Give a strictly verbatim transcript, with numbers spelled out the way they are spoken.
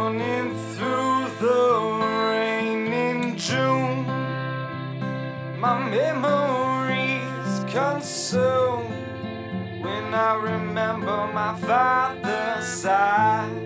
running through the rain in June. My memories consume when I remember my father's side.